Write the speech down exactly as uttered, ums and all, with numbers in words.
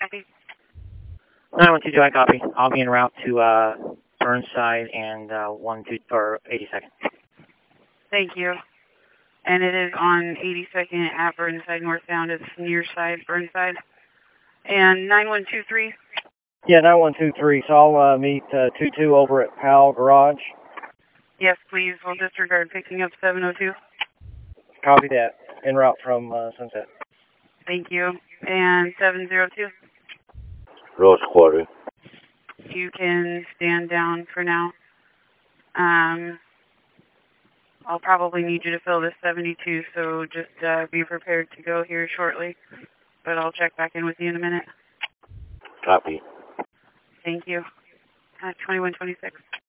copy? nine one two two, I copy. I'll be en route to uh, Burnside and uh, one two or eighty-second. Thank you. And it is on eighty-second at Burnside northbound. It's near side Burnside. And nine one two three? Yeah, nine one two three. So I'll uh, meet uh, two two over at Powell Garage. Yes, please. We'll disregard picking up seven oh two. Copy that. En route from uh, Sunset. Thank you. And seven zero two? Rose Quarry. You can stand down for now. Um, I'll probably need you to fill this seventy-two, so just uh, be prepared to go here shortly. But I'll check back in with you in a minute. Copy. Thank you. Uh, twenty-one twenty-six.